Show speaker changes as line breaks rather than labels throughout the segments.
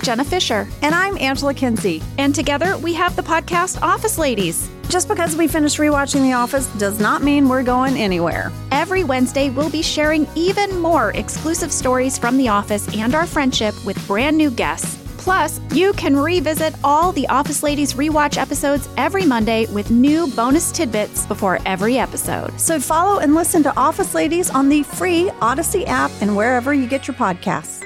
Jenna Fisher.
And I'm Angela Kinsey.
And together we have the podcast Office Ladies.
Just because we finished rewatching The Office does not mean we're going anywhere.
Every Wednesday, we'll be sharing even more exclusive stories from The Office and our friendship with brand new guests. Plus, you can revisit all the Office Ladies rewatch episodes every Monday with new bonus tidbits before every episode.
So follow and listen to Office Ladies on the free Odyssey app and wherever you get your podcasts.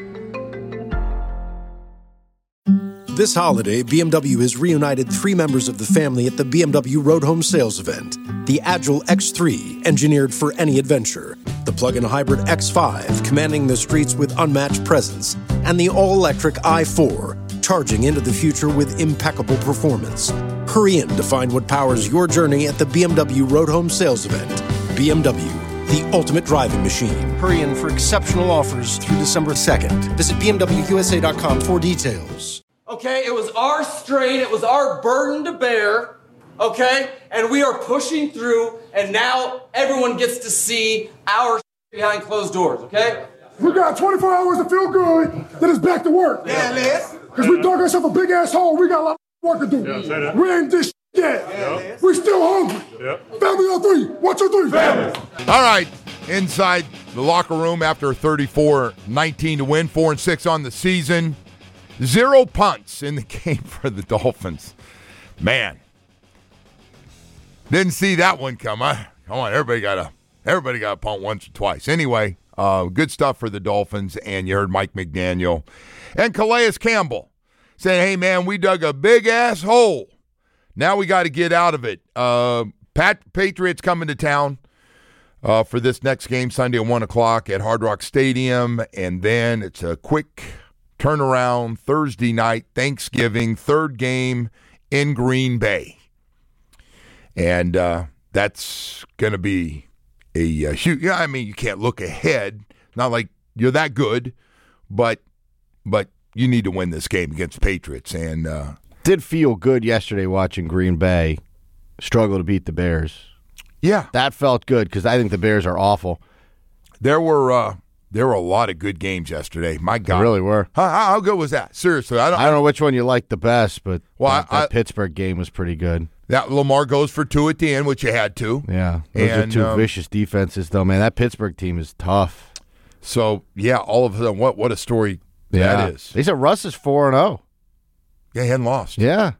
This holiday, BMW has reunited 3 members of the family at the BMW Road Home Sales event. The Agile X3, engineered for any adventure. The plug-in hybrid X5, commanding the streets with unmatched presence. And the all-electric i4, charging into the future with impeccable performance. Hurry in to find what powers your journey at the BMW Road Home Sales event. BMW, the ultimate driving machine. Hurry in for exceptional offers through December 2nd. Visit BMWUSA.com for details.
Okay, it was our strain, it was our burden to bear, okay? And we are pushing through, and now everyone gets to see our behind closed doors, okay?
We got 24 hours to feel good, then it's back to work.
Yeah, Liz.
Because we dug ourselves a big ass hole, we got a lot of work to do.
Yeah,
we ain't this yet.
Yeah.
We still hungry. Yeah. Family on 3. 1, 2, 3. Family.
All right, inside the locker room after 34-19 to win, 4-6 on the season. 0 punts in the game for the Dolphins. Man, didn't see that one come. Come on, everybody got to punt once or twice. Anyway, good stuff for the Dolphins, and you heard Mike McDaniel and Calais Campbell saying, "Hey man, we dug a big ass hole. Now we got to get out of it." Patriots coming to town for this next game Sunday at 1:00 at Hard Rock Stadium, and then it's a quick turnaround Thursday night, Thanksgiving, third game in Green Bay. And that's going to be a huge, I mean, you can't look ahead. Not like you're that good, but you need to win this game against the Patriots. And
did feel good yesterday watching Green Bay struggle to beat the Bears.
Yeah.
That felt good because I think the Bears are awful.
There were a lot of good games yesterday. My God.
They really were.
How good was that? Seriously. I don't
know which one you liked the best, but that Pittsburgh game was pretty good.
That Lamar goes for 2 at the end, which you had to.
Yeah. Those are 2 vicious defenses, though, man. That Pittsburgh team is tough.
So, yeah, all of a sudden, what a story that is.
They said Russ is 4-0.
Yeah, he hadn't lost.
Yeah.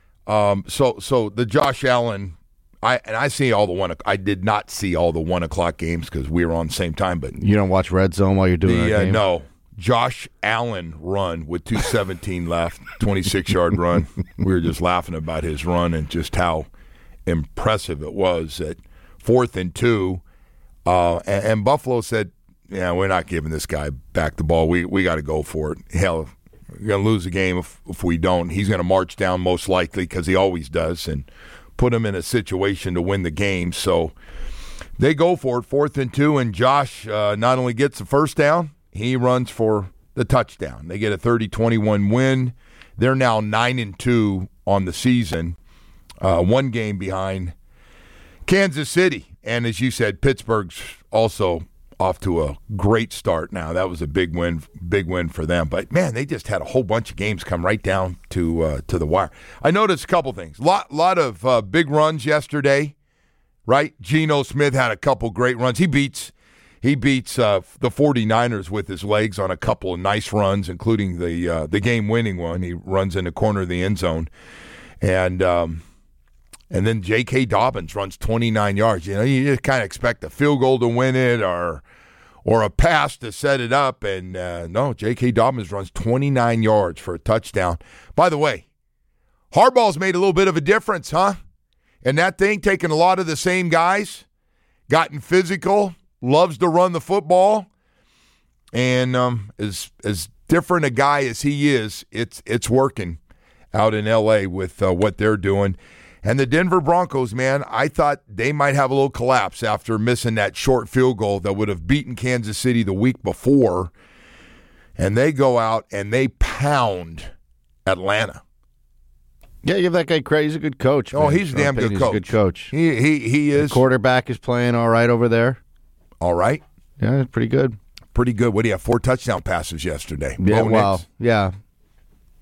So the Josh Allen, I see all the I did not see all the 1:00 games because we were on the same time. But
you don't watch Red Zone while you're doing that game?
No. Josh Allen run with 2:17 left, 26-yard run. We were just laughing about his run and just how impressive it was at 4th and 2. And Buffalo said, "Yeah, we're not giving this guy back the ball. We got to go for it. Hell, we're going to lose the game if we don't. He's going to march down most likely because he always does and put him in a situation to win the game." So they go for it, 4th and 2, and Josh not only gets the first down, he runs for the touchdown. They get a 30-21 win. They're now 9-2 on the season, 1 game behind Kansas City. And as you said, Pittsburgh's also off to a great start now. That was a big win for them. But, man, they just had a whole bunch of games come right down to the wire. I noticed a couple things. Lot of big runs yesterday, right? Geno Smith had a couple great runs. He beats the 49ers with his legs on a couple of nice runs, including the game-winning one. He runs in the corner of the end zone. And then J.K. Dobbins runs 29 yards. You know, you just kind of expect a field goal to win it or a pass to set it up. And no, J.K. Dobbins runs 29 yards for a touchdown. By the way, Harbaugh's made a little bit of a difference, huh? And that thing, taking a lot of the same guys, gotten physical, loves to run the football, and as different a guy as he is, it's working out in L.A. with what they're doing. And the Denver Broncos, man, I thought they might have a little collapse after missing that short field goal that would have beaten Kansas City the week before. And they go out and they pound Atlanta.
Yeah, you have that guy credit. He's a good coach.
Oh, he's a damn good coach.
He's a good coach.
He is.
The quarterback is playing all right over there.
All right.
Yeah, pretty good.
Pretty good. What do you have? 4 touchdown passes yesterday.
Yeah, well, yeah.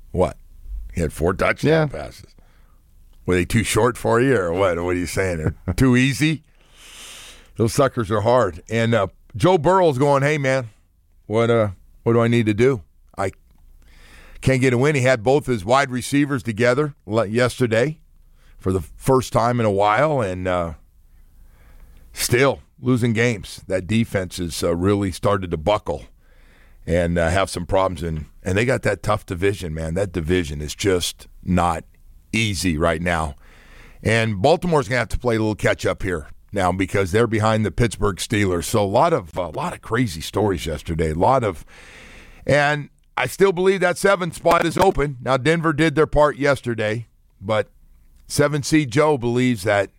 What? He had 4 touchdown passes. Were they too short for you or what? What are you saying? They're too easy? Those suckers are hard. And Joe Burrow's going, hey, man, what do I need to do? I can't get a win. He had both his wide receivers together yesterday for the first time in a while, and still losing games. That defense has really started to buckle and have some problems. And they got that tough division, man. That division is just not easy right now. And Baltimore's going to have to play a little catch-up here now because they're behind the Pittsburgh Steelers. So a lot of crazy stories yesterday. And I still believe that 7th spot is open. Now, Denver did their part yesterday, but 7-seed Joe believes that.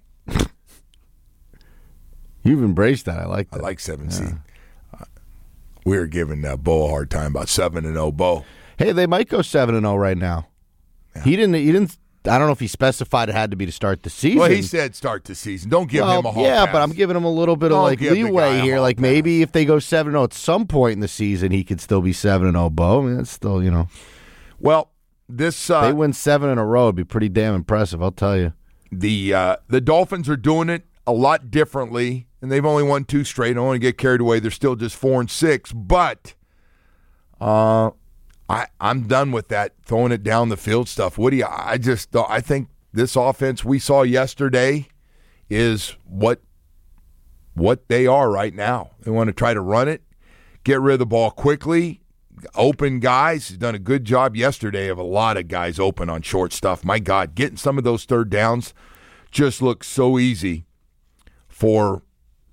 You've embraced that. I like that.
I like 7-seed. We were giving Bo a hard time about 7-0 Bo.
Hey, they might go 7-0 right now. Yeah. He didn't. I don't know if he specified it had to be to start the season.
Well, he said start the season. Don't give him a hard
pass.
But
I'm giving him a little bit of leeway here. Like maybe if they go 7-0 at some point in the season, he could still be 7-0 Bo. I mean, that's still,
Well, this
they win 7 in a row. It'd be pretty damn impressive, I'll tell you.
The Dolphins are doing it a lot differently, and they've only won 2 straight. I don't want to get carried away. They're still just 4-6, but I'm done with that throwing it down the field stuff. Woody, I think this offense we saw yesterday is what they are right now. They want to try to run it, get rid of the ball quickly, open guys. He's done a good job yesterday of a lot of guys open on short stuff. My God, getting some of those third downs just looked so easy for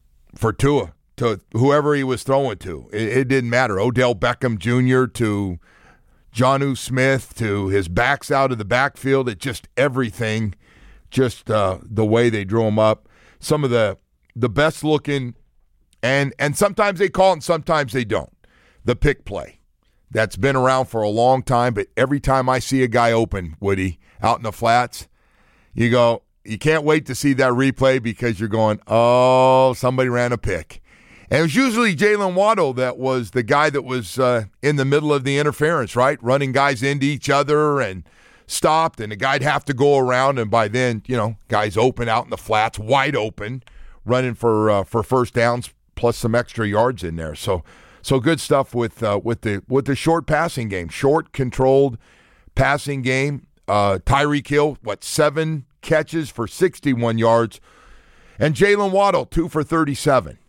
Tua, to whoever he was throwing to. It didn't matter. Odell Beckham Jr. to Jonnu Smith to his backs out of the backfield. It just everything, just the way they drew him up. Some of the best looking, and sometimes they call it and sometimes they don't. The pick play. That's been around for a long time, but every time I see a guy open, Woody, out in the flats, you go, you can't wait to see that replay because you're going, oh, somebody ran a pick. And it was usually Jalen Waddle that was the guy that was in the middle of the interference, right? Running guys into each other and stopped, and the guy'd have to go around, and by then, guys open out in the flats, wide open, running for first downs plus some extra yards in there. So good stuff with the short passing game, short controlled passing game. Tyreek Hill, 7 catches for 61 yards, and Jalen Waddle 2 for 37.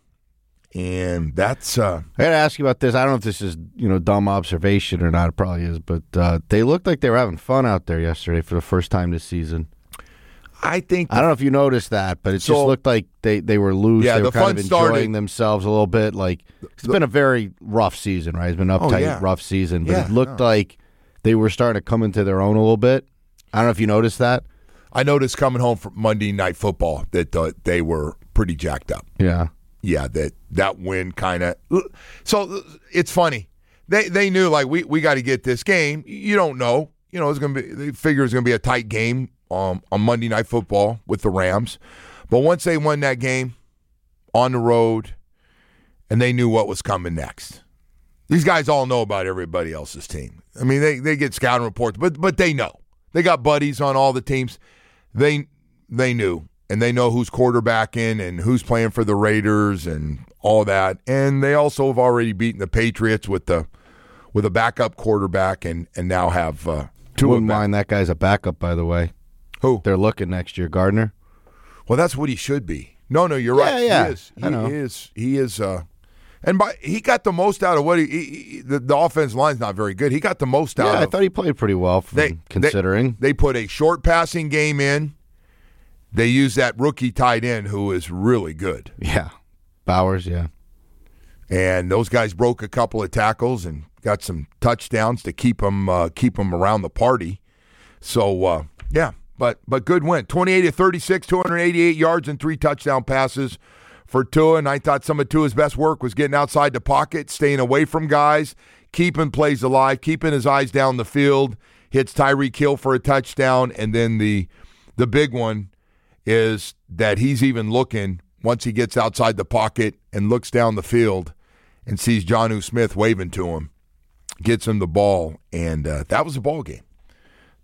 And that's
I got to ask you about this. I don't know if this is dumb observation or not. It probably is, but they looked like they were having fun out there yesterday for the first time this season.
I don't
know if you noticed that, but it just looked like they were loose.
Yeah,
they were kind of enjoying
started,
themselves a little bit. Like it's been a very rough season, right? It's been an uptight, rough season, but it looked like they were starting to come into their own a little bit. I don't know if you noticed that.
I noticed coming home from Monday Night Football that they were pretty jacked up.
Yeah.
Yeah, that win kind of. So it's funny. They knew like we got to get this game. You don't know. It's gonna be. They figure it's gonna be a tight game on Monday Night Football with the Rams, but once they won that game on the road, and they knew what was coming next. These guys all know about everybody else's team. I mean, they get scouting reports, but they know. They got buddies on all the teams. They knew. And they know who's quarterbacking and who's playing for the Raiders and all that. And they also have already beaten the Patriots with a backup quarterback and now have two.
Wouldn't mind that guy's a backup, by the way.
Who?
They're looking next year, Gardner.
Well, that's what he should be. No, you're right.
Yeah.
He is.
I know.
He is. And he got the most out of what the offensive line's not very good. He got the most out of.
Yeah, I thought he played pretty well considering.
They put a short passing game in. They use that rookie tight end who is really good.
Yeah. Bowers, yeah.
And those guys broke a couple of tackles and got some touchdowns to keep them around the party. So, but good win. 28-36, 288 yards and 3 touchdown passes for Tua. And I thought some of Tua's best work was getting outside the pocket, staying away from guys, keeping plays alive, keeping his eyes down the field, hits Tyreek Hill for a touchdown, and then the big one is that he's even looking once he gets outside the pocket and looks down the field and sees Jonnu Smith waving to him, gets him the ball, and that was a ball game.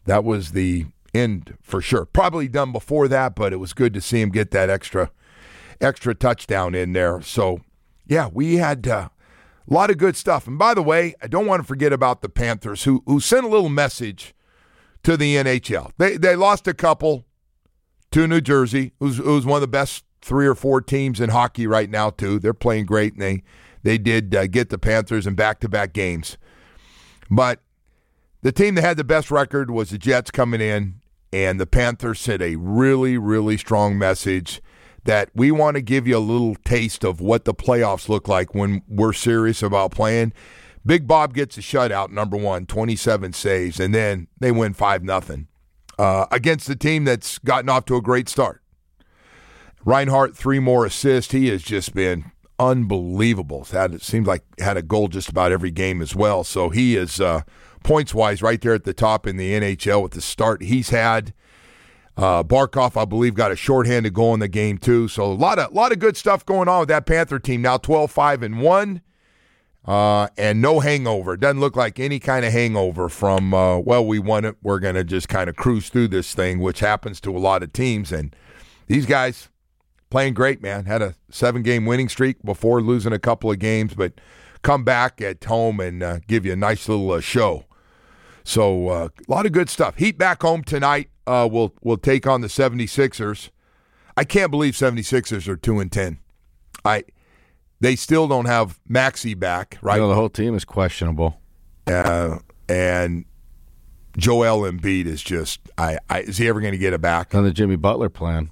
that was the end for sure. Probably done before that, but it was good to see him get that extra touchdown in there. So, yeah, we had a lot of good stuff. And by the way, I don't want to forget about the Panthers, who sent a little message to the NHL. They lost a couple to New Jersey, who's one of the best 3 or 4 teams in hockey right now, too. They're playing great, and they did get the Panthers in back-to-back games. But the team that had the best record was the Jets coming in, and the Panthers sent a really, really strong message that we want to give you a little taste of what the playoffs look like when we're serious about playing. Big Bob gets a shutout, number one, 27 saves, and then they win 5-0 against the team that's gotten off to a great start. Reinhart, 3 more assists. He has just been unbelievable. It seems like had a goal just about every game as well. So he is, points-wise, right there at the top in the NHL with the start he's had. Barkov, I believe, got a shorthanded goal in the game, too. So a lot of good stuff going on with that Panther team. Now 12-5-1, and no hangover. It doesn't look like any kind of hangover from, we won it. We're going to just kind of cruise through this thing, which happens to a lot of teams. And these guys playing great, man. Had a 7-game winning streak before losing a couple of games, but come back at home and give you a nice little show. So a lot of good stuff. Heat back home tonight. We'll take on the 76ers. I can't believe 76ers are 2-10. They still don't have Maxey back, right?
The whole team is questionable.
And Joel Embiid is just is he ever going to get it back?
On the Jimmy Butler plan.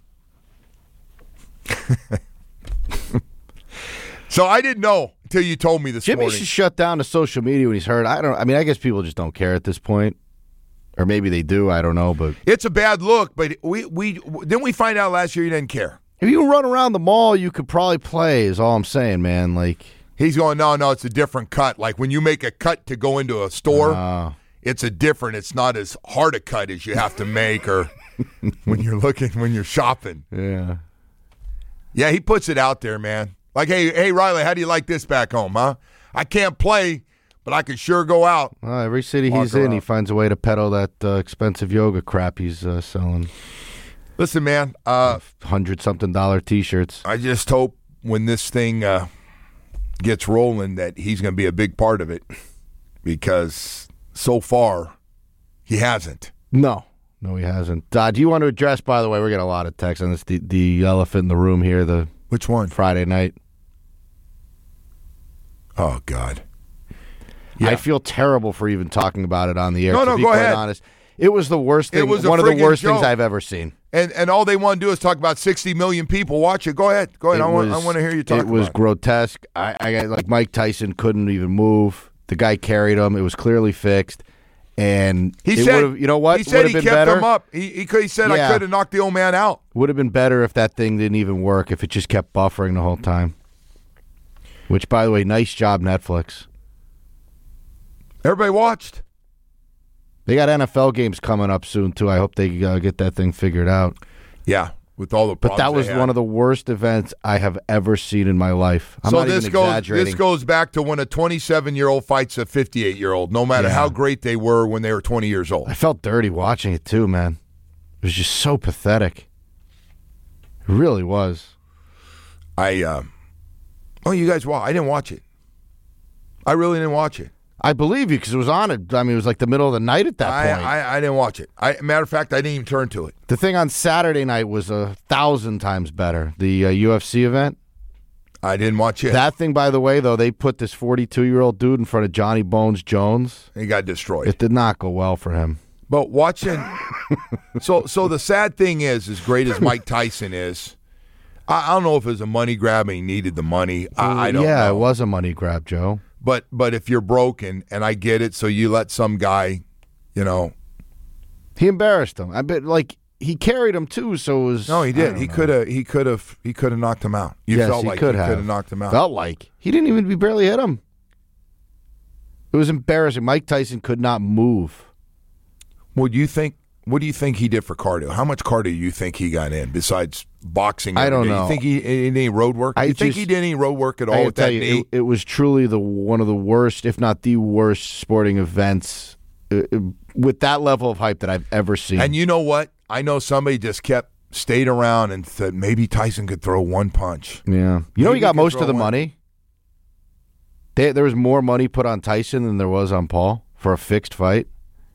So I didn't know until you told me this morning.
Jimmy should shut down the social media when he's hurt. I guess people just don't care at this point. Or maybe they do, I don't know. But
it's a bad look, but didn't we find out last year he didn't care?
If you run around the mall, you could probably play, is all I'm saying, man. Like
he's going, no, it's a different cut. Like when you make a cut to go into a store, it's it's not as hard a cut as you have to make or when you're shopping.
Yeah.
Yeah, he puts it out there, man. Like, hey, Riley, how do you like this back home, huh? I can't play, but I can sure go out.
Well, every city he's in, he finds a way to peddle that expensive yoga crap he's selling.
Listen, man.
$100-something T-shirts.
I just hope when this thing gets rolling that he's going to be a big part of it because so far he hasn't.
No, he hasn't. Do you want to address, by the way, we're getting a lot of texts on this, the elephant in the room here.
Which one?
Friday night.
Oh, God. Yeah.
I feel terrible for even talking about it on the air.
No,
to be
go
quite
ahead.
Honest. It was the worst thing.
It was
one of the worst
joke.
things I've ever seen.
And all they want to do is talk about 60 million people watch it. Go ahead. I want to hear you talk about it.
It was grotesque. I like Mike Tyson couldn't even move. The guy carried him. It was clearly fixed. And
he said,
you know what?
He said he kept
better.
him up. He said, I could have knocked the old man out.
Would have been better if that thing didn't even work, if it just kept buffering the whole time. Which, by the way, nice job, Netflix.
Everybody watched.
They got NFL games coming up soon, too. I hope they get that thing figured out.
Yeah, with all the problems.
But that was one of the worst events I have ever seen in my life. I'm not even exaggerating.
This goes back to when a 27-year-old fights a 58-year-old, no matter how great they were when they were 20 years old.
I felt dirty watching it, too, man. It was just so pathetic. It really was.
You guys watch? I didn't watch it. I really didn't watch it.
I believe you because it was on it. I mean, it was like the middle of the night at that point.
I didn't watch it. Matter of fact, I didn't even turn to it.
The thing on Saturday night was 1,000 times better. The UFC event.
I didn't watch it.
That thing, by the way, though, they put this 42-year-old dude in front of Johnny Bones Jones.
He got destroyed.
It did not go well for him.
But watching, so the sad thing is, as great as Mike Tyson is, I don't know if it was a money grab and he needed the money. I don't know.
Yeah, it was a money grab, Joe.
But if you're broken, and I get it, so you let some guy,
he embarrassed him. I bet, he carried him too. So it was.
No, he did. He could have knocked him out.
Yes,
felt like he could have knocked him out.
Felt like he didn't even barely hit him. It was embarrassing. Mike Tyson could not move.
What do you think he did for cardio? How much cardio do you think he got in besides boxing?
I don't know.
You think he did any road work? You think he did any road work at all with that knee?
It was truly one of the worst, if not the worst, sporting events with that level of hype that I've ever seen.
And you know what? I know somebody just stayed around and said maybe Tyson could throw one punch.
Yeah. You know he got most of the money? There was more money put on Tyson than there was on Paul for a fixed fight.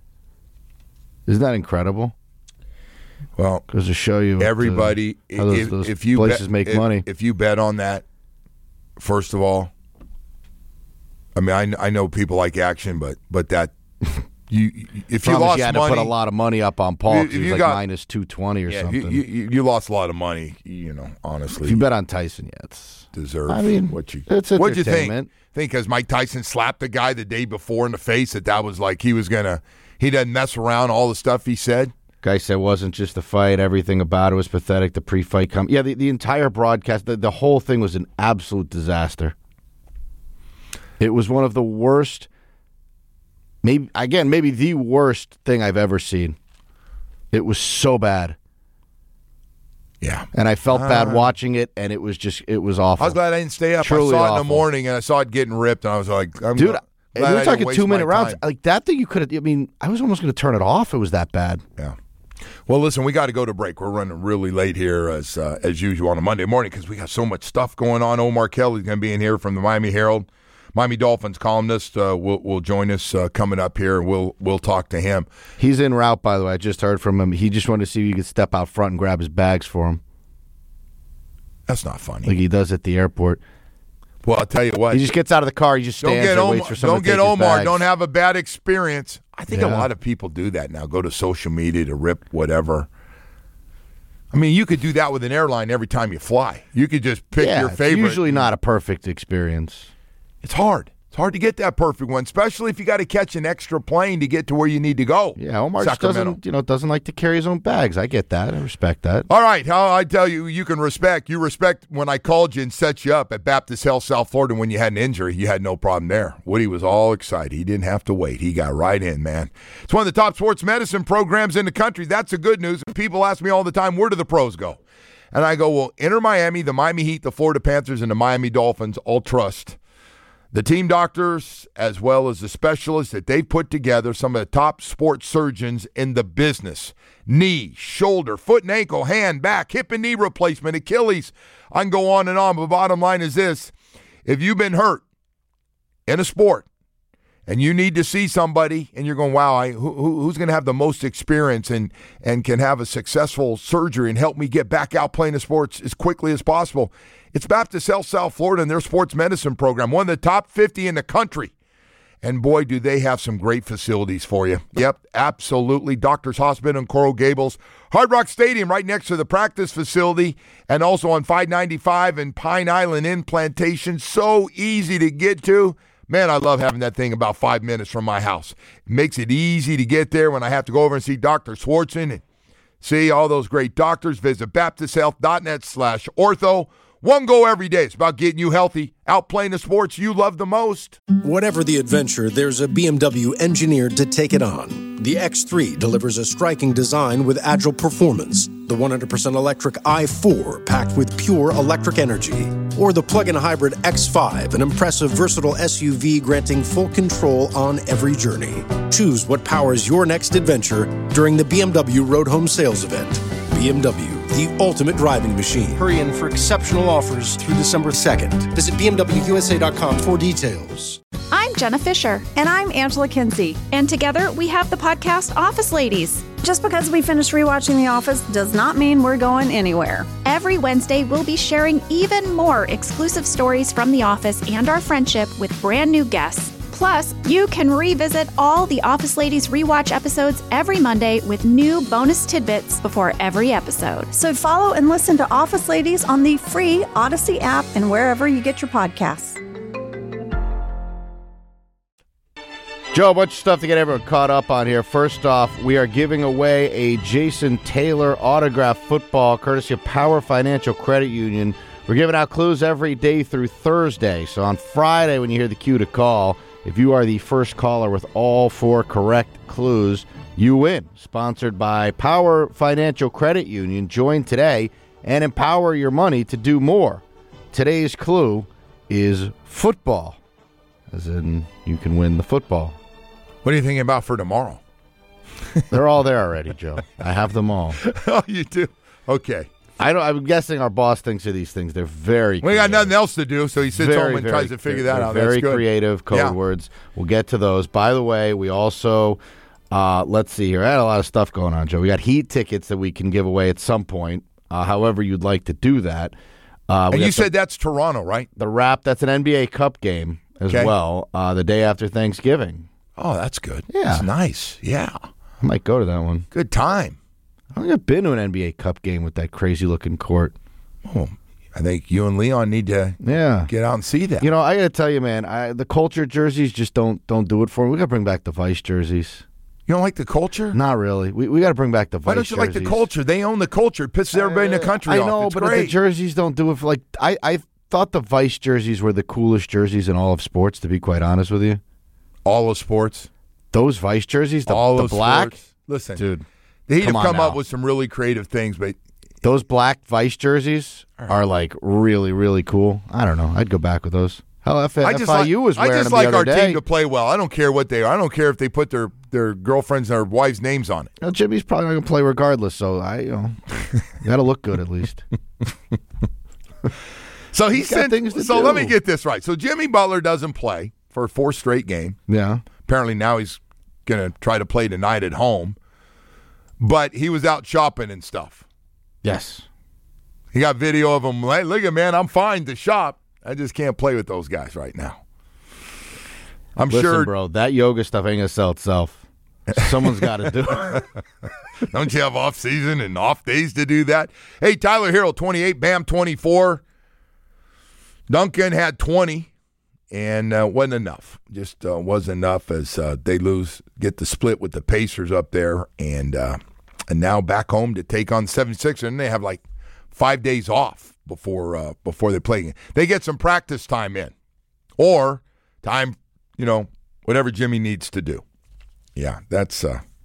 Isn't that incredible?
Well,
goes to show you
everybody.
How those if you places make money.
If you bet on that, first of all, I mean, I know people like action, but that if you lost
you had
money,
to put a lot of money up on Paul because he was like minus 220 or something.
You lost a lot of money. Honestly,
if you bet on Tyson, it's
deserve.
I mean,
what'd you
think?
Think because Mike Tyson slapped the guy the day before in the face that was like he doesn't mess around. All the stuff he said.
Guy said it wasn't just the fight. Everything about it was pathetic. The pre-fight the entire broadcast, the whole thing was an absolute disaster. It was one of the worst, maybe the worst thing I've ever seen. It was so bad.
Yeah.
And I felt bad watching it, and it was awful.
I was glad I didn't stay up.
Truly
I saw it
awful.
in the morning, and I saw it getting ripped, and I was like,
dude, we're talking 2-minute rounds. Like that thing, you could have, I mean, I was almost going to turn it off. It was that bad.
Yeah. Well, listen, we got to go to break. We're running really late here as usual on a Monday morning because we got so much stuff going on. Omar Kelly's going to be in here from the Miami Herald. Miami Dolphins columnist will join us coming up here. We'll talk to him.
He's en route, by the way. I just heard from him. He just wanted to see if you could step out front and grab his bags for him.
That's not funny.
Like he does at the airport.
Well, I'll tell you what.
He just gets out of the car. He just stands there and waits for someone to take his bags.
Don't get Omar. Don't have a bad experience. I think a lot of people do that now. Go to social media to rip whatever. I mean, you could do that with an airline every time you fly. You could just pick your favorite.
It's usually not a perfect experience.
It's hard. It's hard to get that perfect one, especially if you got to catch an extra plane to get to where you need to go.
Yeah, Omar just doesn't like to carry his own bags. I get that. I respect that.
All right, I tell you, you respect when I called you and set you up at Baptist Health South Florida when you had an injury. You had no problem there. Woody was all excited. He didn't have to wait. He got right in, man. It's one of the top sports medicine programs in the country. That's the good news. People ask me all the time, where do the pros go? And I go, well, Inter Miami, the Miami Heat, the Florida Panthers, and the Miami Dolphins all trust the team doctors, as well as the specialists that they've put together, some of the top sports surgeons in the business. Knee, shoulder, foot and ankle, hand, back, hip and knee replacement, Achilles. I can go on and on, but bottom line is this. If you've been hurt in a sport and you need to see somebody and you're going, wow, who's going to have the most experience and can have a successful surgery and help me get back out playing the sports as quickly as possible, it's Baptist Health South Florida and their sports medicine program, one of the top 50 in the country. And boy, do they have some great facilities for you. Yep, absolutely. Doctors Hospital in Coral Gables. Hard Rock Stadium right next to the practice facility and also on 595 and Pine Island in Plantation. So easy to get to. Man, I love having that thing about 5 minutes from my house. It makes it easy to get there when I have to go over and see Dr. Swartzen and see all those great doctors. Visit baptisthealth.net/ortho. One goal every day. It's about getting you healthy, out playing the sports you love the most.
Whatever the adventure, there's a BMW engineered to take it on. The X3 delivers a striking design with agile performance. The 100% electric i4 packed with pure electric energy. Or the plug-in hybrid X5, an impressive versatile SUV granting full control on every journey. Choose what powers your next adventure during the BMW Road Home Sales Event. BMW, the ultimate driving machine. Hurry in for exceptional offers through December 2nd. Visit BMWUSA.com for details.
I'm Jenna Fisher.
And I'm Angela Kinsey.
And together we have the podcast Office Ladies.
Just because we finished rewatching The Office does not mean we're going anywhere.
Every Wednesday, we'll be sharing even more exclusive stories from The Office and our friendship with brand new guests. Plus, you can revisit all the Office Ladies rewatch episodes every Monday with new bonus tidbits before every episode.
So follow and listen to Office Ladies on the free Odyssey app and wherever you get your podcasts.
Joe, a bunch of stuff to get everyone caught up on here. First off, we are giving away a Jason Taylor autographed football courtesy of Power Financial Credit Union. We're giving out clues every day through Thursday. So on Friday, when you hear the cue to call, if you are the first caller with all 4 correct clues, you win. Sponsored by Power Financial Credit Union. Join today and empower your money to do more. Today's clue is football, as in you can win the football.
What are you thinking about for tomorrow?
They're all there already, Joe. I have them all.
Oh, you do? Okay.
I'm guessing our boss thinks of these things. They're very
We got nothing else to do, so he sits home and
very,
tries to figure that out.
Very
That's good.
creative code words. We'll get to those. By the way, we also, let's see here. I had a lot of stuff going on, Joe. We got Heat tickets that we can give away at some point, however you'd like to do that.
And you said that's Toronto, right?
The Wrap, that's an NBA Cup game as well, the day after Thanksgiving.
Oh, that's good.
Yeah.
That's nice. Yeah.
I might go to that one.
Good time.
I don't think I've been to an NBA Cup game with that crazy-looking court.
Oh, I think you and Leon need to get out and see that.
You know, I got to tell you, man, the culture jerseys just don't do it for me. We got to bring back the Vice jerseys.
You don't like the culture?
Not really. We got to bring back the Vice
Why don't you
jerseys.
like the culture? They own the culture. It pisses everybody in the country off.
I know,
It's
but
great.
the jerseys don't do it for, like, I thought the Vice jerseys were the coolest jerseys in all of sports, to be quite honest with you.
All of sports?
Those Vice jerseys, the
of
black?
Sports. Listen,
dude,
the Heat have come
now.
up with some really creative things, but
those black Vice jerseys are like really, really cool. I don't know. I'd go back with those. Hell, FIU was wearing them the other
our
day.
team to play well. I don't care what they are. I don't care if they put their girlfriends and their wives' names on it.
Well, Jimmy's probably not going to play regardless, so you got to look good at least.
So
He's got things to do.
let me get this right. So Jimmy Butler doesn't play for a 4th straight game.
Yeah.
Apparently now he's going to try to play tonight at home. But he was out shopping and stuff.
Yes.
He got video of him. Like, look at, man, I'm fine to shop. I just can't play with those guys right now.
Listen,
sure,
bro, that yoga stuff ain't going to sell itself. Someone's got to do it.
Don't you have off season and off days to do that? Hey, Tyler Hero, 28, Bam, 24. Duncan had 20, and wasn't enough. Just wasn't enough as they get the split with the Pacers up there, and now back home to take on 76ers, and they have like 5 days off before they play. They get some practice time in, or time, whatever Jimmy needs to do. Yeah, that's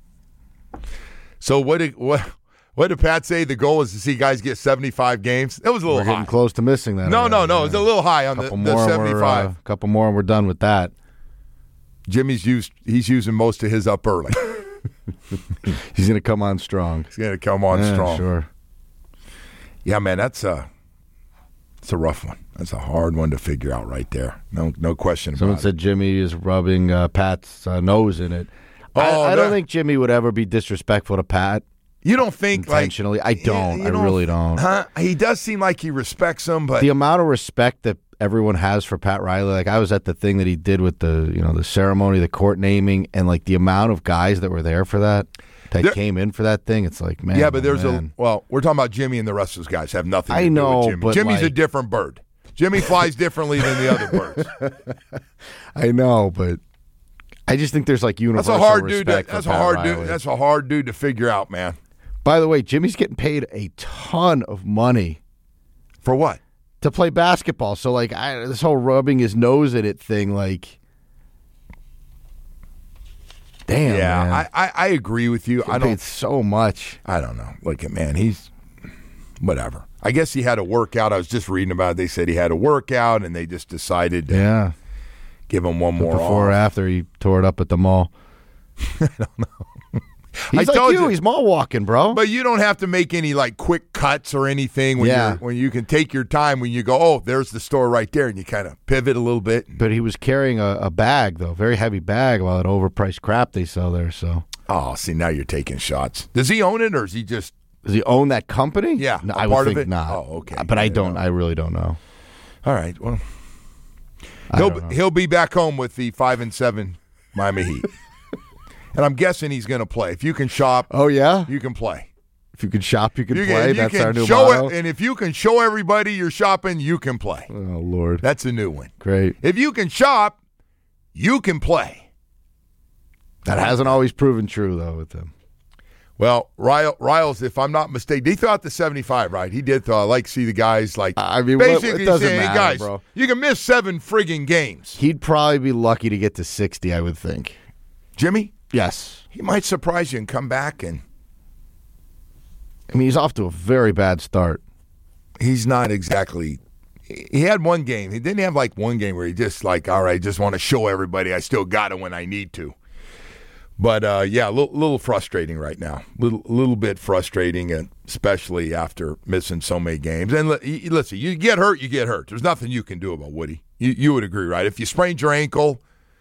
so what did Pat say? The goal is to see guys get 75 games. That was a little
We're
high.
getting close to missing that.
No. It was a little high on the 75.
A couple more, and we're done with that.
Jimmy's using most of his up early.
He's going to come on strong.
He's going to come on strong.
Sure.
Yeah, man, it's a rough one. That's a hard one to figure out right there. No question
Someone
about
said Jimmy is rubbing Pat's nose in it. I don't think Jimmy would ever be disrespectful to Pat.
You don't think
intentionally? I don't. I really don't.
He does seem like he respects him, but
the amount of respect that everyone has for Pat Riley, like I was at the thing that he did with the ceremony, the court naming, and like the amount of guys that were there for that came in for that thing. It's like, man.
Yeah, but we're talking about Jimmy and the rest of those guys have nothing to do with Jimmy.
But
Jimmy's a different bird. Jimmy flies differently than the other birds.
I know, but I just think there's like universal respect for Pat Riley.
That's a hard dude to figure out, man.
By the way, Jimmy's getting paid a ton of money.
For what?
To play basketball. So, like, this whole rubbing his nose in it thing, like, damn,
yeah,
man.
I agree with you.
I paid so much.
I don't know. Look at, man, he's whatever. I guess he had a workout. I was just reading about it. They said he had a workout, and they just decided to give him one more
before or after he tore it up at the mall.
I don't know.
He's like you. He's mall walking, bro.
But you don't have to make any like quick cuts or anything when you can take your time when you go, oh, there's the store right there, and you kind of pivot a little bit.
But he was carrying a bag, though, very heavy bag, while that overpriced crap they sell there. So,
see, now you're taking shots. Does he own it, or is he just?
Does he own that company?
Yeah,
no, I would think not.
Oh, okay.
But I don't. I really don't know.
All right. Well, he'll be back home with the 5-7 Miami Heat. And I'm guessing he's going to play. If you can shop, you can play.
If you can shop, you can play. That's our new motto.
And if you can show everybody you're shopping, you can play.
Oh, Lord.
That's a new one.
Great.
If you can shop, you can play.
That hasn't always proven true, though, with him.
Well, Riles, if I'm not mistaken, he threw out the 75, right? He did throw. I like to see the guys basically
it doesn't
saying,
matter,
hey, guys,
bro.
You can miss 7 friggin' games.
He'd probably be lucky to get to 60, I would think.
Jimmy?
Yes.
He might surprise you and come back and...
I mean, he's off to a very bad start.
He's not exactly... He had one game. He didn't have like one game where he just like, all right, just want to show everybody I still got it when I need to. But, yeah, a little frustrating right now. A little bit frustrating, and especially after missing so many games. And listen, you get hurt, you get hurt. There's nothing you can do about Woody. You would agree, right? If you sprained your ankle,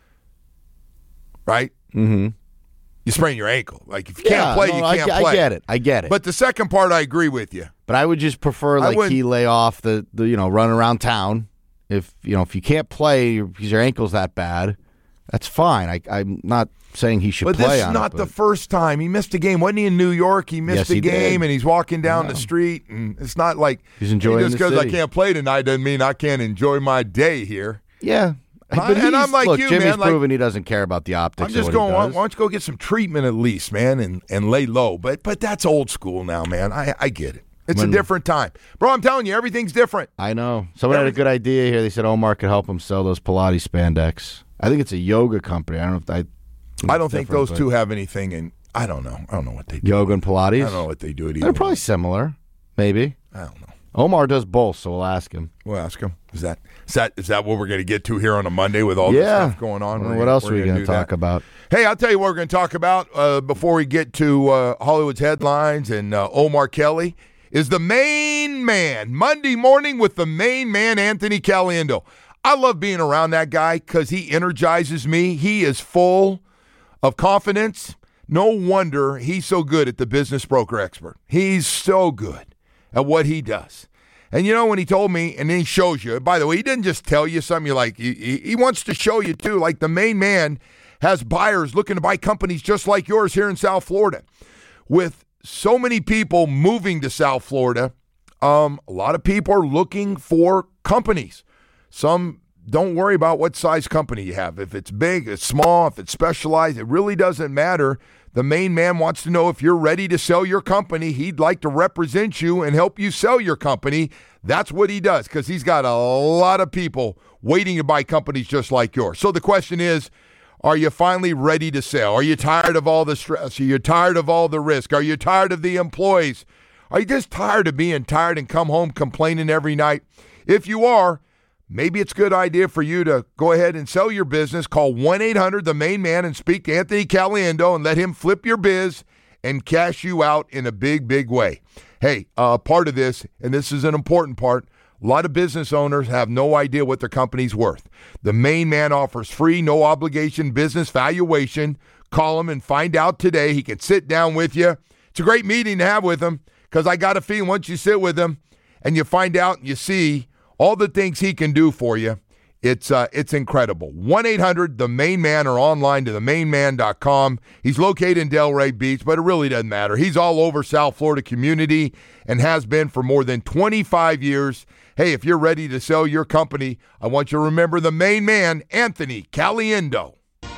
right?
Mm-hmm.
You sprain your ankle. Like, if you can't play, you can't play.
I get it.
But the second part, I agree with you.
But I would just prefer, he lay off the run around town. If you can't play because your ankle's that bad, that's fine. I'm not saying he should play on it.
But this is not the first time. He missed a game. Wasn't he in New York? He missed a game, and he's walking down the street, and it's not like
he's enjoying
just because I can't play tonight doesn't mean I can't enjoy my day here.
Yeah. But
I'm like
look,
you,
Jimmy's
man.
proven he doesn't care about the optics.
I'm just going, why don't you go get some treatment at least, man, and lay low. But that's old school now, man. I get it. It's a different time. Bro, I'm telling you, everything's different.
I know. Someone had a good idea here. They said Omar could help him sell those Pilates spandex. I think it's a yoga company. I don't know if
I don't think those two have anything in. I don't know. I don't know what they do.
Yoga and Pilates?
I don't know what they do.
They're probably similar. Maybe.
I don't know.
Omar does both, so we'll ask him.
We'll ask him. Is that what we're going to get to here on a Monday with all this stuff going on?
Well, what else are we going to talk about?
Hey, I'll tell you what we're going to talk about before we get to Hollywood's headlines and Omar Kelly is the main man. Monday morning with the main man, Anthony Caliendo. I love being around that guy because he energizes me. He is full of confidence. No wonder he's so good at the Business Broker Expert. He's so good at what he does. And when he told me, and then he shows you, by the way, he didn't just tell you something you like. He wants to show you, too. Like the main man has buyers looking to buy companies just like yours here in South Florida. With so many people moving to South Florida, a lot of people are looking for companies. Some don't worry about what size company you have. If it's big, it's small, if it's specialized, it really doesn't matter. The main man wants to know if you're ready to sell your company. He'd like to represent you and help you sell your company. That's what he does because he's got a lot of people waiting to buy companies just like yours. So the question is, are you finally ready to sell? Are you tired of all the stress? Are you tired of all the risk? Are you tired of the employees? Are you just tired of being tired and come home complaining every night? If you are, maybe it's a good idea for you to go ahead and sell your business. Call 1-800-THE-MAIN-MAN and speak to Anthony Caliendo and let him flip your biz and cash you out in a big, big way. Hey, part of this, and this is an important part, a lot of business owners have no idea what their company's worth. The main man offers free, no-obligation business valuation. Call him and find out today. He can sit down with you. It's a great meeting to have with him because I got a feeling once you sit with him and you find out and you see all the things he can do for you, it's incredible. 1-800-THE-MAIN-MAN or online to themainman.com. He's located in Delray Beach, but it really doesn't matter. He's all over South Florida community and has been for more than 25 years. Hey, if you're ready to sell your company, I want you to remember the main man, Anthony Caliendo.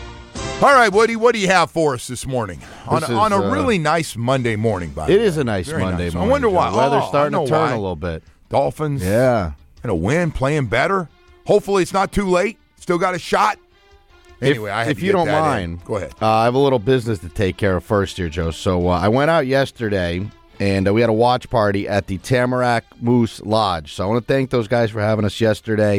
All right, Woody, what do you have for us this morning? On a really nice Monday morning, by the way.
It is a nice Monday morning.
I wonder why.
The weather's starting to turn a little bit.
Dolphins.
Yeah.
And a win, playing better. Hopefully it's not too late. Still got a shot. Anyway,
if you don't mind,
go ahead.
I have a little business to take care of first here, Joe. So I went out yesterday, and we had a watch party at the Tamarack Moose Lodge. So I want to thank those guys for having us yesterday.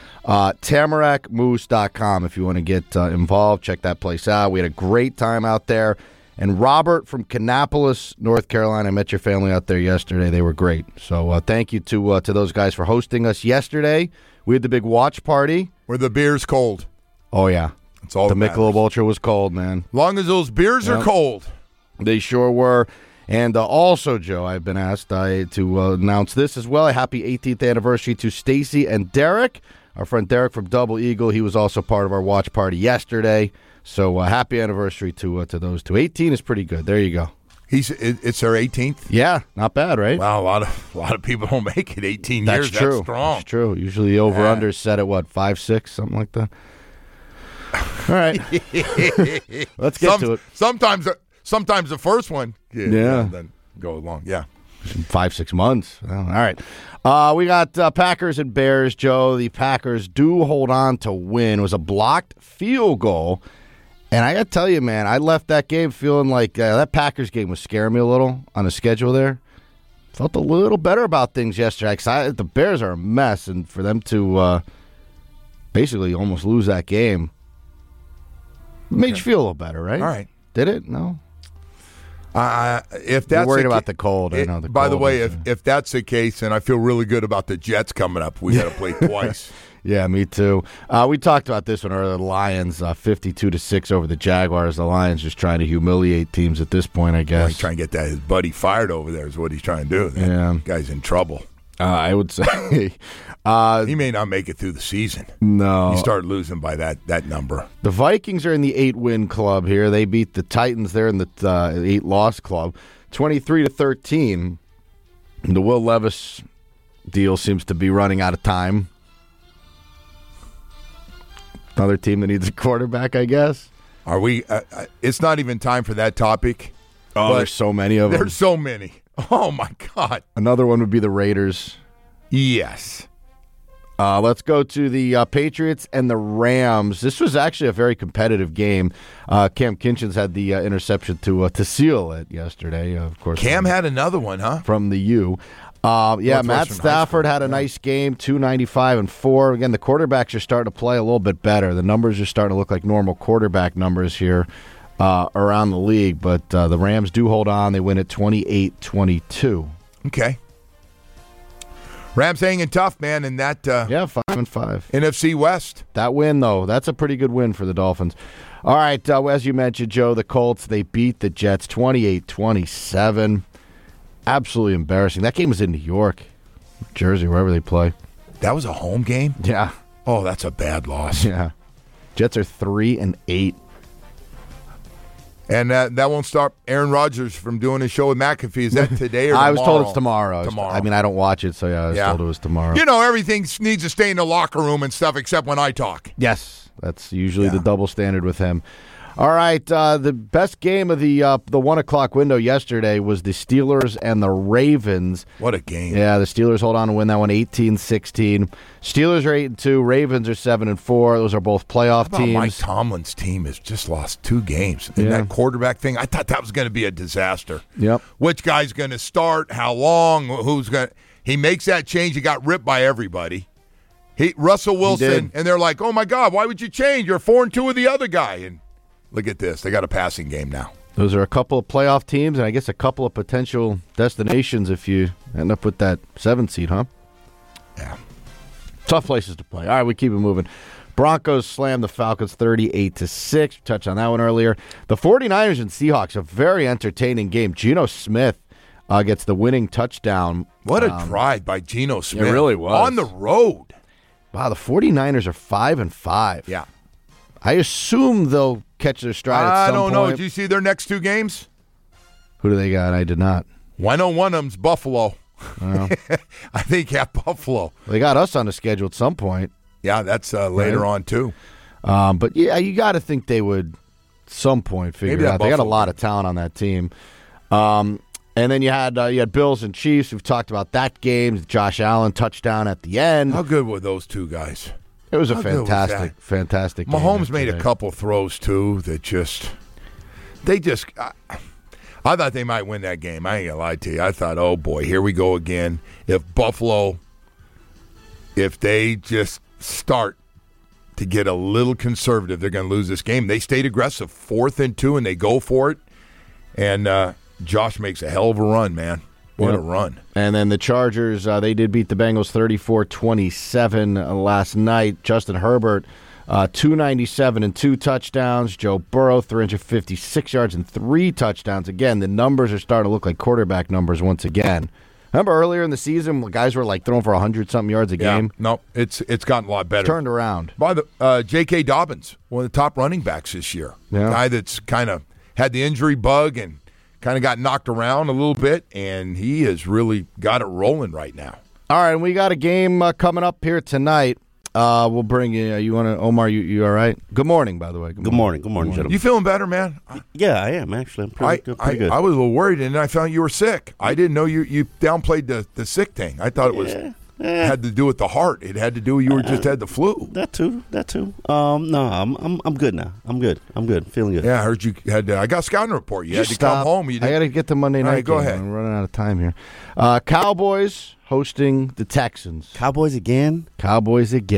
TamarackMoose.com if you want to get involved. Check that place out. We had a great time out there. And Robert from Kannapolis, North Carolina, I met your family out there yesterday. They were great. So thank you to those guys for hosting us yesterday. We had the big watch party.
Were the beers cold?
Oh, yeah.
That's all
the Michelob Ultra was cold, man.
Long as those beers are cold.
They sure were. And also, Joe, I've been asked to announce this as well. A happy 18th anniversary to Stacy and Derek. Our friend Derek from Double Eagle, he was also part of our watch party yesterday. So happy anniversary to those two. 18 is pretty good. There you go.
It's their 18th?
Yeah, not bad, right?
Wow, a lot of people don't make it 18 years.
True.
That's strong.
That's true. Usually the over-under is set at, 5-6, something like that? All right. Let's get to it.
Sometimes the first one. Then go along. Yeah.
5-6 months. Well, all right. We got Packers and Bears, Joe. The Packers do hold on to win. It was a blocked field goal. And I got to tell you, man, I left that game feeling like that Packers game was scaring me a little on the schedule there. Felt a little better about things yesterday. Because the Bears are a mess, and for them to basically almost lose that game made you feel a little better, right?
All right.
Did it? No.
If that's
You're worried about the cold. I know.
By the way, if that's the case, then I feel really good about the Jets coming up. We got to play twice.
Yeah, me too. We talked about this one earlier. The Lions, 52-6 over the Jaguars. The Lions just trying to humiliate teams at this point, I guess.
He's trying to get his buddy fired over there is what he's trying to do.
That
guy's in trouble.
I would say.
He may not make it through the season.
No.
He started losing by that number.
The Vikings are in the 8-win club here. They beat the Titans. They're in the 8-loss club, 23-13. The Will Levis deal seems to be running out of time. Another team that needs a quarterback, I guess.
Are we? It's not even time for that topic.
Oh, there's so many of them.
There's so many. Oh, my God.
Another one would be the Raiders.
Yes.
Let's go to the Patriots and the Rams. This was actually a very competitive game. Cam Kinchins had the interception to seal it yesterday. Of course,
Cam had another one, huh?
From the U. Matt Stafford had a nice game, 295 and 4. Again, the quarterbacks are starting to play a little bit better. The numbers are starting to look like normal quarterback numbers here around the league. But the Rams do hold on. They win at 28-22.
Okay. Rams hanging tough, man, in that
5-5
NFC West.
That win, though, that's a pretty good win for the Dolphins. All right, as you mentioned, Joe, the Colts, they beat the Jets 28-27. Absolutely embarrassing. That game was in New York, Jersey, wherever they play.
That was a home game?
Yeah.
Oh, that's a bad loss.
Yeah. Jets are 3-8.
And that won't stop Aaron Rodgers from doing his show with McAfee. Is that today or tomorrow?
I was told it's tomorrow.
Tomorrow.
I mean, I don't watch it, so I was told it was tomorrow.
You know, everything needs to stay in the locker room and stuff except when I talk.
Yes, that's usually the double standard with him. All right, the best game of the 1 o'clock window yesterday was the Steelers and the Ravens.
What a game.
Yeah, the Steelers hold on to win that one 18-16. Steelers are 8-2, Ravens are 7-4. Those are both playoff teams.
Mike Tomlin's team has just lost 2 games. And that quarterback thing, I thought that was going to be a disaster.
Yep.
Which guy's going to start, how long, who's going to... He makes that change. He got ripped by everybody. Russell Wilson, and they're like, oh, my God, why would you change? You're 4-2 with the other guy. And look at this. They got a passing game now.
Those are a couple of playoff teams, and I guess a couple of potential destinations if you end up with that 7th seed, huh?
Yeah.
Tough places to play. All right, we keep it moving. Broncos slam the Falcons 38-6. Touched on that one earlier. The 49ers and Seahawks, a very entertaining game. Geno Smith gets the winning touchdown.
What a drive by Geno Smith.
It really was.
On the road.
Wow, the 49ers are 5-5.
Yeah.
I assume they'll catch their stride at some point.
I don't know. Did you see their next 2 games?
Who do they got? I did not.
One of them's Buffalo.
Oh.
I think Buffalo.
They got us on the schedule at some point.
Yeah, that's later on, too.
But, yeah, you got to think they would some point figure it out. They got a lot of talent on that team. And then you had Bills and Chiefs. We've talked about that game. Josh Allen touchdown at the end.
How good were those 2 guys?
It was a fantastic game.
Mahomes made a couple throws, too, that I thought they might win that game. I ain't going to lie to you. I thought, oh, boy, here we go again. If they just start to get a little conservative, they're going to lose this game. They stayed aggressive, 4th and 2, and they go for it. And Josh makes a hell of a run, man. What a run.
And then the Chargers, they did beat the Bengals 34-27 last night. Justin Herbert, 297 and 2 touchdowns. Joe Burrow, 356 yards and 3 touchdowns. Again, the numbers are starting to look like quarterback numbers once again. Remember earlier in the season, guys were like throwing for 100-something yards a game?
No, it's gotten a lot better.
It's turned around.
By the J.K. Dobbins, one of the top running backs this year.
Yeah.
Guy that's kind of had the injury bug and kind of got knocked around a little bit, and he has really got it rolling right now.
All right, we got a game coming up here tonight. We'll bring you. You want to, Omar? You all right? Good morning, by the way.
Good morning, gentlemen.
You feeling better, man?
Yeah, I am actually. I'm pretty good.
I was a little worried, and I found you were sick. I didn't know you downplayed the sick thing. I thought it was had to do with the heart. It had to do you just had the flu.
That too. No, I'm good now. I'm good. Feeling good.
Yeah, I heard you had. I got a scouting report. You had to come home.
I got to get to Monday night.
All right, go ahead.
I'm running out of time here. Cowboys hosting the Texans.
Cowboys again.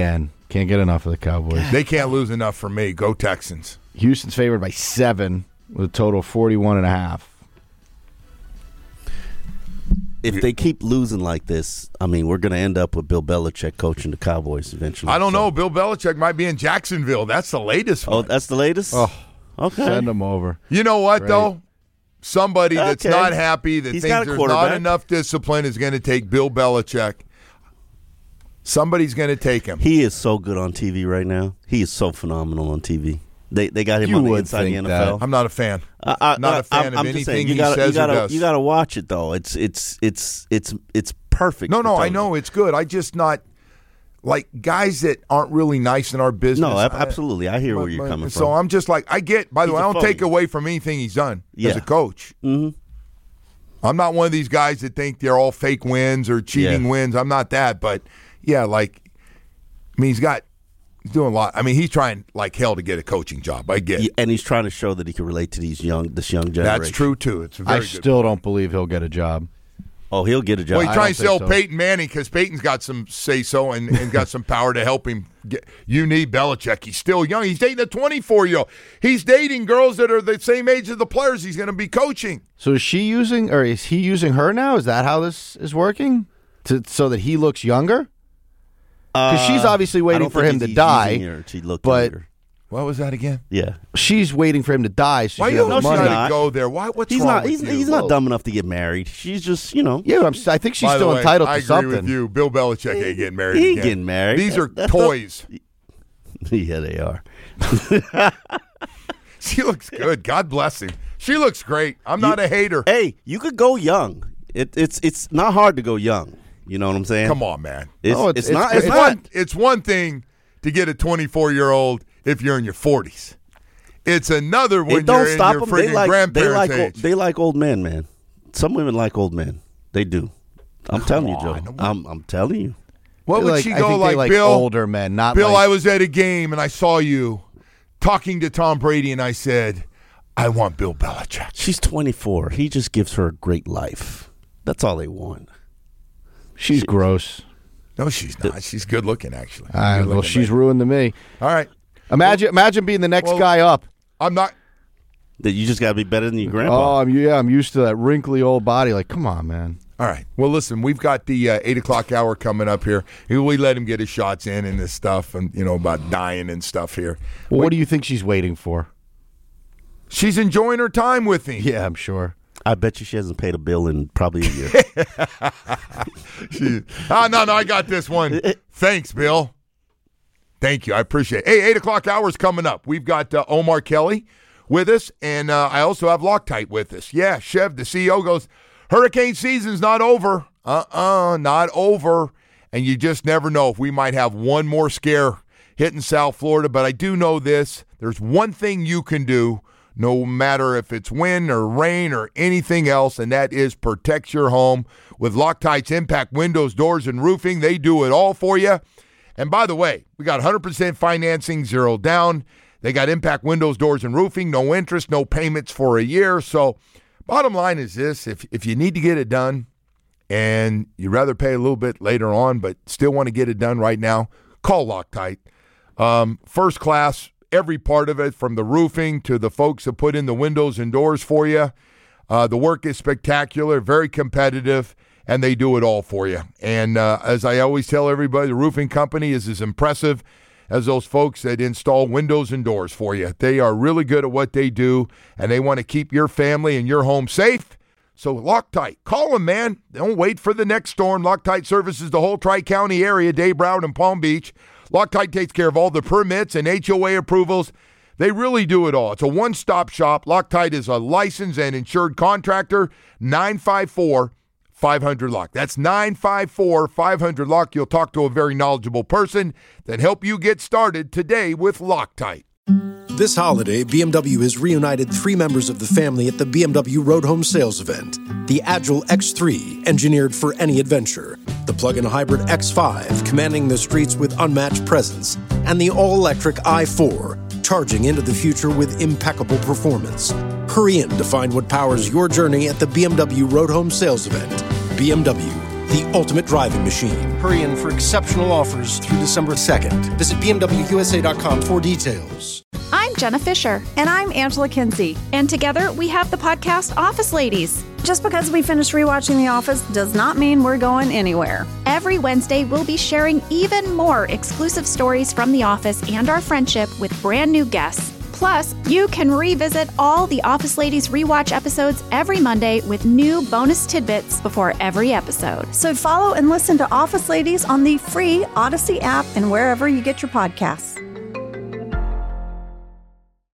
Can't get enough of the Cowboys.
They can't lose enough for me. Go Texans.
Houston's favored by 7. with a total of 41.5.
If they keep losing like this, I mean, we're going to end up with Bill Belichick coaching the Cowboys eventually.
I don't know. Bill Belichick might be in Jacksonville. That's the latest one.
Oh, that's the latest?
Oh,
okay.
Send him over.
You know what, though? Somebody that's
Okay.
not happy, that
He's
thinks
got a
there's
quarterback.
not enough discipline, is going to take Bill Belichick. Somebody's going to take him.
He is so good on TV right now. He is so phenomenal on TV. They got him
You
on the
would
inside of the
think
NFL.
I'm not a fan. Not a fan of
I'm just saying,
anything he says or does.
You got to watch it though. It's perfect.
No,
for
I
television.
know it's good. I just not like guys that aren't really nice in our business.
No, absolutely. I hear where you're coming from.
So I'm just like, I get. By the
He's
way,
a
I don't
phony.
take away from anything he's done as
Yeah.
a coach.
Mm-hmm.
I'm not one of these guys that think they're all fake wins or cheating wins. I'm not that, but yeah, like, I mean, he's doing a lot. I mean, he's trying like hell to get a coaching job. I get it.
And he's trying to show that he can relate to this young generation.
That's true too. It's a very
I
good.
still don't believe he'll get a job.
Oh, he'll get a job.
Well, he's trying to sell
think so.
Peyton Manning because Peyton's got some say-so and got some power to help him. You need Belichick. He's still young. He's dating a 24-year-old. He's dating girls that are the same age as the players he's going to be coaching.
So is he using her now? Is that how this is working? So that he looks younger? Because she's obviously
I
waiting
don't
for
think
him to
he's
die.
using her to look
but-
younger.
What was that again?
Yeah.
She's waiting for him to die. So
Why
she
you
has
don't
money.
she's
try
not.
to go there? Why? What's
He's
wrong
not.
with
He's,
you?
he's not dumb enough to get married. She's just,
Yeah, I think she's
By the
still
way,
entitled
I
to
agree
something.
with you. Bill Belichick ain't getting married.
He
again.
getting married.
These are
That's
toys.
Yeah, they are.
She looks good. God bless him. She looks great. I'm not a hater.
Hey, you could go young. It's not hard to go young. You know what I'm saying?
Come on, man.
It's not.
It's one thing to get a 24-year-old if you're in your 40s. It's another when
It don't
you're in
stop
your
them.
freaking grandparents' age.
They like old men, man. Some women like old men. They do. I'm telling you, Joe. I'm telling you.
What would she
I
go
think
like,
they
Bill?
older men, not
Bill,
like,
I was at a game and I saw you talking to Tom Brady and I said, I want Bill Belichick.
She's 24. He just gives her a great life. That's all they want.
she's gross.
No, she's not. She's good looking, actually.
Well, she's ruined to me.
All right.
Imagine being the next guy up.
I'm not.
That you just got to be better than your grandpa.
Oh, I'm used to that wrinkly old body. Like, come on, man.
All right. Well, listen, we've got the 8 o'clock hour coming up here. We let him get his shots in and this stuff and, about dying and stuff here.
Well, what do you think she's waiting for?
She's enjoying her time with him.
Yeah, I'm sure.
I bet you she hasn't paid a bill in probably a year.
No, I got this one. Thanks, Bill. Thank you. I appreciate it. Hey, 8 o'clock hour is coming up. We've got Omar Kelly with us, and I also have Loctite with us. Yeah, Chev, the CEO, goes, hurricane season's not over. Not over. And you just never know if we might have one more scare hitting South Florida. But I do know this. There's one thing you can do, no matter if it's wind or rain or anything else, and that is protect your home. With Loctite's Impact Windows, Doors, and Roofing, they do it all for you. And by the way, we got 100% financing, 0 down. They got Impact Windows, Doors, and Roofing, no interest, no payments for a year. So bottom line is this, if you need to get it done and you'd rather pay a little bit later on but still want to get it done right now, call Loctite. First class, every part of it, from the roofing to the folks that put in the windows and doors for you. The work is spectacular, very competitive, and they do it all for you. And as I always tell everybody, the roofing company is as impressive as those folks that install windows and doors for you. They are really good at what they do, and they want to keep your family and your home safe. So Loctite, call them, man. Don't wait for the next storm. Loctite services the whole Tri-County area, Dade, Broward, and Palm Beach. Loctite takes care of all the permits and HOA approvals. They really do it all. It's a one-stop shop. Loctite is a licensed and insured contractor. 954-500-LOCK. That's 954-500-LOCK. You'll talk to a very knowledgeable person that help you get started today with Loctite.
This holiday, BMW has reunited 3 members of the family at the BMW Road Home Sales Event. The Agile X3, engineered for any adventure. The plug-in hybrid X5, commanding the streets with unmatched presence. And the all-electric i4, charging into the future with impeccable performance. Hurry in to find what powers your journey at the BMW Road Home Sales Event. BMW, the ultimate driving machine. Hurry in for exceptional offers through December 2nd. Visit BMWUSA.com for details.
I'm I'm Jenna Fisher.
And I'm Angela Kinsey.
And together we have the podcast Office Ladies.
Just because we finished rewatching The Office does not mean we're going anywhere.
Every Wednesday, we'll be sharing even more exclusive stories from The Office and our friendship with brand new guests. Plus, you can revisit all the Office Ladies rewatch episodes every Monday with new bonus tidbits before every episode.
So follow and listen to Office Ladies on the free Odyssey app and wherever you get your podcasts.